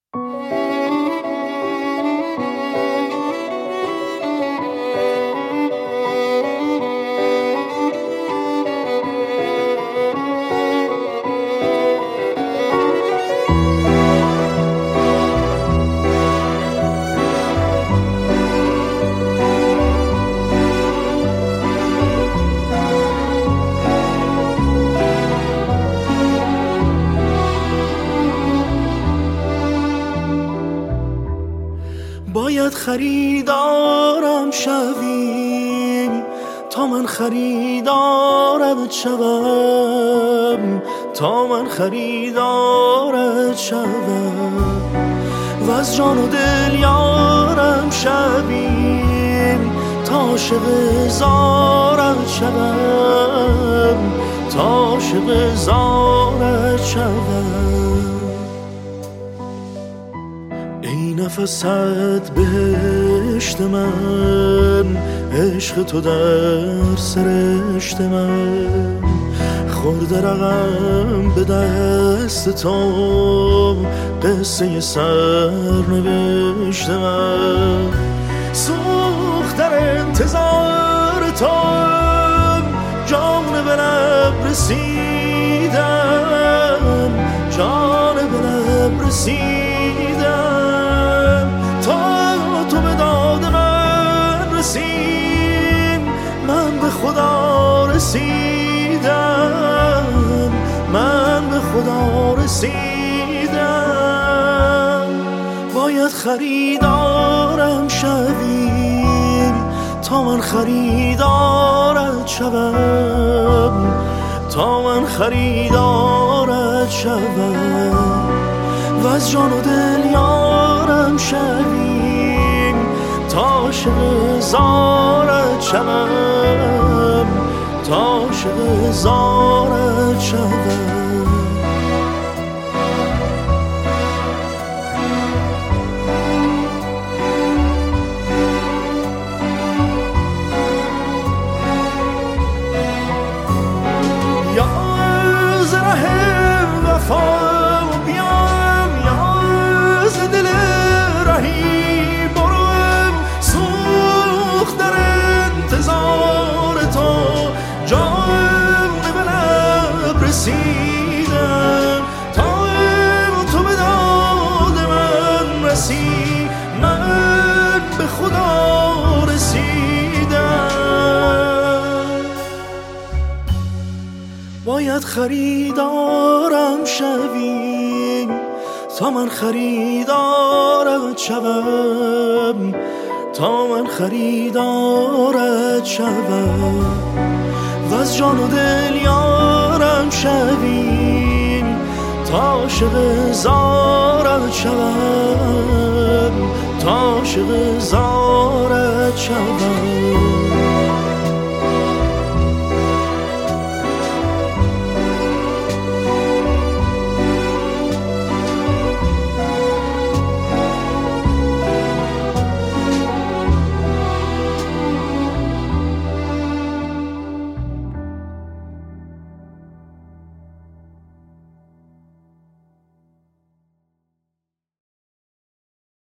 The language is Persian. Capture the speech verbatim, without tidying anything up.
باید خریدارم شویم تا من خریدارت شوم، تا من خریدارت شوم و از جان و دل یارم شویم تا عاشق زارت شوم، تا عاشق زارت شوم. ای نفست بهشت من، عشق تو در سرشت من، خورده رقم به دست تو قصه سرنوشت من. سوخت در انتظار تو جان به لب رسیدم، جان به لب رسیدم تا تو به داد من رسید. من به خدا رسیدم، من به خدا رسیدم. باید خریدارم شویم تا من خریدارت شوم، تا من خریدارت شوم و از جان و دل یارم شویم تا عاشق زارت شوم، تا عاشق زارت شوم. یا ز ره وفا بیام، یا ز دل رهی برم، سوخت در انتظار تو جان به لب رسیدم تا تو به داد من رسی. من به خدا رسیدم. باید خریدارم شویم تا من خریدارت شوم، تا من خریدارت شوم و از جان و دل یارم شویم تا عاشق زارت شوم، تا عاشق زارت شوم.